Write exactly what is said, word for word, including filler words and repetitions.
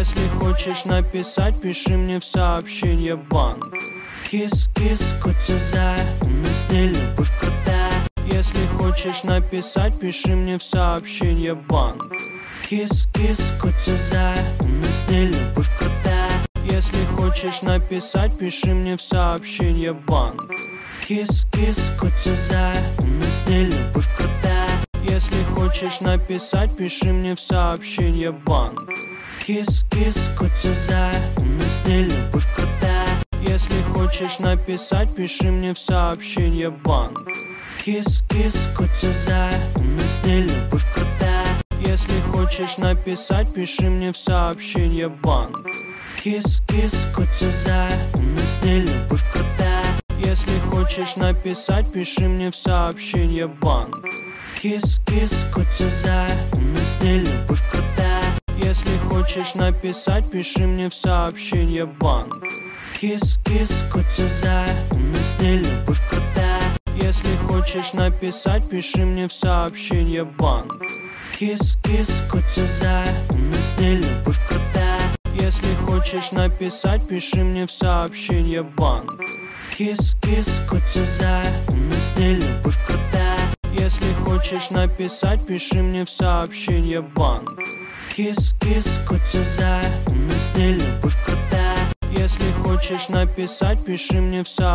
Если хочешь написать, пиши мне в сообщение банк. Кис-кис, кутиза, у нас не любовь крутая. Если хочешь написать, пиши мне в сообщение банк. Кис-кис, кутиза, у нас не любовь крутая. Если хочешь написать, пиши мне в сообщение банк. Кис-кис, кутиза, у нас не любовь крутая. Если хочешь написать, пиши мне в сообщение банк. Кис-кис, кутиза, у нас не любовь крутая. Если хочешь написать, пиши мне в сообщение банк. Кис-кис, кутиза, у нас не любовь крутая. Если хочешь написать, пиши мне в сообщение банк. Кис-кис, кутиза, у нас не любовь крутая. Если хочешь написать, пиши мне в сообщение банк. Кис-кис, кутиза, у нас не любовь крутая. Если хочешь написать, пиши мне в сообщение банк. Кис-кис, кутиза, у нас не любовь крутая. Если хочешь написать, пиши мне в сообщение банк. Кис-кис, кутиза, у нас не любовь крутая. Если хочешь написать, пиши мне в сообщение банк. Кис-кис, кутиза, у нас не любовь крутая. Если хочешь написать, пиши мне в сообщение банк. Кис-кис, кутиза, у нас не любовь крутая. Если хочешь написать, пиши мне в сообщение.